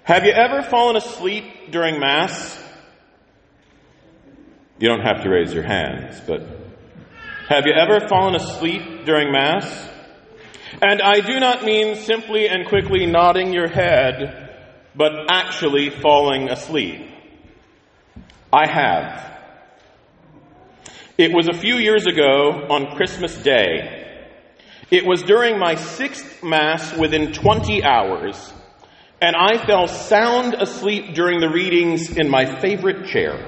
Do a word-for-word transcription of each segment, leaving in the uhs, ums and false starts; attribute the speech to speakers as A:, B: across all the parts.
A: Have you ever fallen asleep during Mass? You don't have to raise your hands, but have you ever fallen asleep during Mass? And I do not mean simply and quickly nodding your head, but actually falling asleep. I have. It was a few years ago on Christmas Day. It was during my sixth Mass within twenty hours, and I fell sound asleep during the readings in my favorite chair.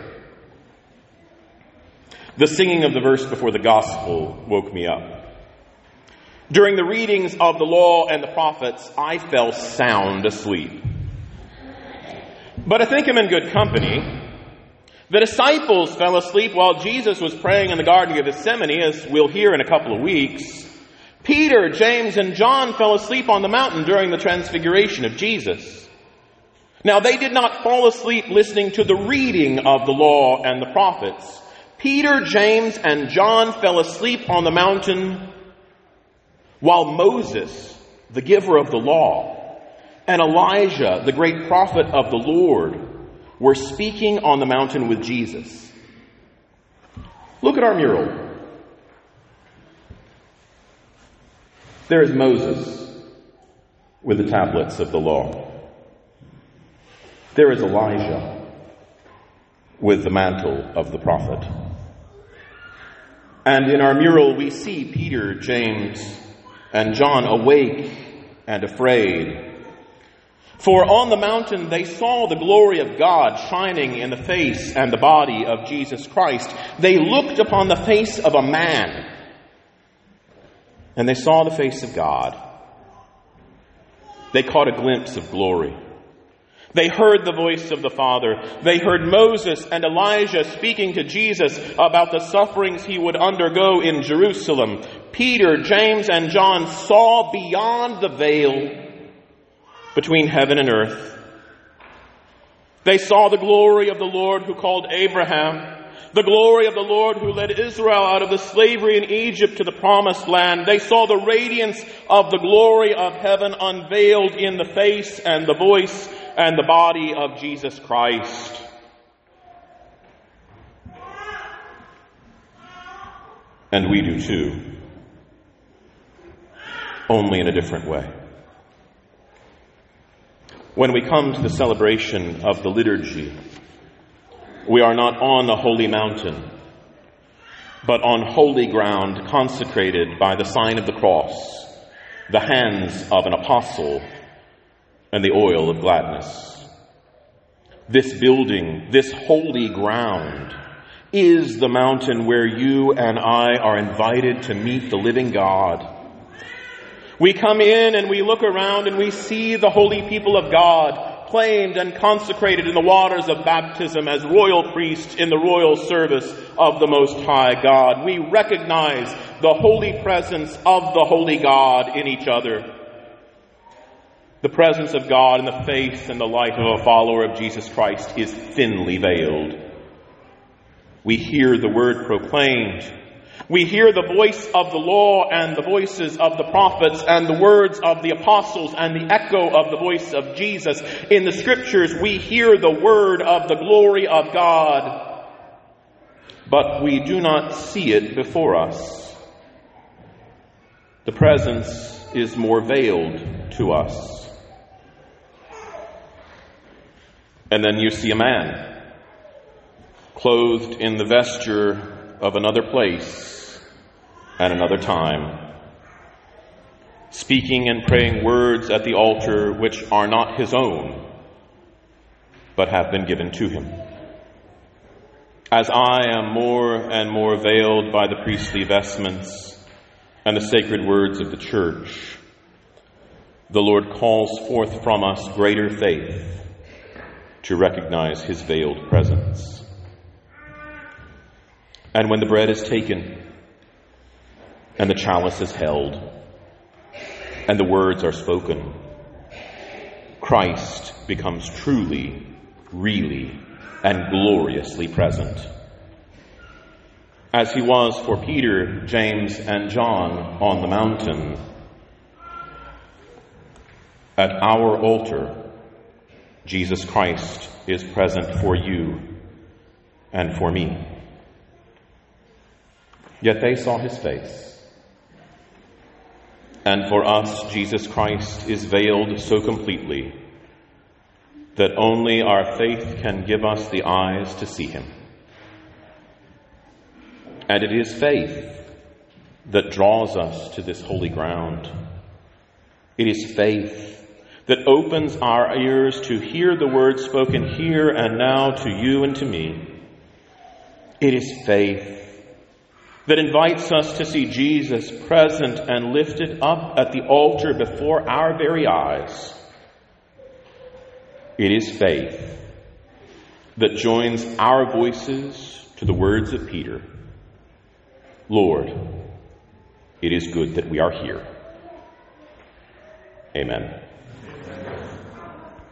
A: The singing of the verse before the Gospel woke me up. During the readings of the Law and the Prophets, I fell sound asleep. But I think I'm in good company. The disciples fell asleep while Jesus was praying in the Garden of Gethsemane, as we'll hear in a couple of weeks. Peter, James, and John fell asleep on the mountain during the transfiguration of Jesus. Now, they did not fall asleep listening to the reading of the Law and the Prophets. Peter, James, and John fell asleep on the mountain while Moses, the giver of the law, and Elijah, the great prophet of the Lord, were speaking on the mountain with Jesus. Look at our mural. There is Moses with the tablets of the law. There is Elijah with the mantle of the prophet. And in our mural we see Peter, James, and John awake and afraid. For on the mountain they saw the glory of God shining in the face and the body of Jesus Christ. They looked upon the face of a man, and they saw the face of God. They caught a glimpse of glory. They heard the voice of the Father. They heard Moses and Elijah speaking to Jesus about the sufferings he would undergo in Jerusalem. Peter, James, and John saw beyond the veil between heaven and earth. They saw the glory of the Lord who called Abraham, the glory of the Lord who led Israel out of the slavery in Egypt to the promised land. They saw the radiance of the glory of heaven unveiled in the face and the voice and the body of Jesus Christ. And we do too, only in a different way. When we come to the celebration of the liturgy, we are not on a holy mountain, but on holy ground consecrated by the sign of the cross, the hands of an apostle, and the oil of gladness. This building, this holy ground, is the mountain where you and I are invited to meet the living God. We come in and we look around and we see the holy people of God claimed and consecrated in the waters of baptism as royal priests in the royal service of the Most High God. We recognize the holy presence of the holy God in each other. The presence of God in the faith and the life of a follower of Jesus Christ is thinly veiled. We hear the word proclaimed. We hear the voice of the law and the voices of the prophets and the words of the apostles and the echo of the voice of Jesus. In the scriptures, we hear the word of the glory of God, but we do not see it before us. The presence is more veiled to us. And then you see a man, clothed in the vesture of another place and another time, speaking and praying words at the altar which are not his own, but have been given to him. As I am more and more veiled by the priestly vestments and the sacred words of the church, the Lord calls forth from us greater faith to recognize his veiled presence. And when the bread is taken, and the chalice is held, and the words are spoken, Christ becomes truly, really, and gloriously present. As he was for Peter, James, and John on the mountain, at our altar, Jesus Christ is present for you and for me. Yet they saw his face. And for us, Jesus Christ is veiled so completely that only our faith can give us the eyes to see him. And it is faith that draws us to this holy ground. It is faith that opens our ears to hear the words spoken here and now to you and to me. It is faith that invites us to see Jesus present and lifted up at the altar before our very eyes. It is faith that joins our voices to the words of Peter. Lord, it is good that we are here. Amen.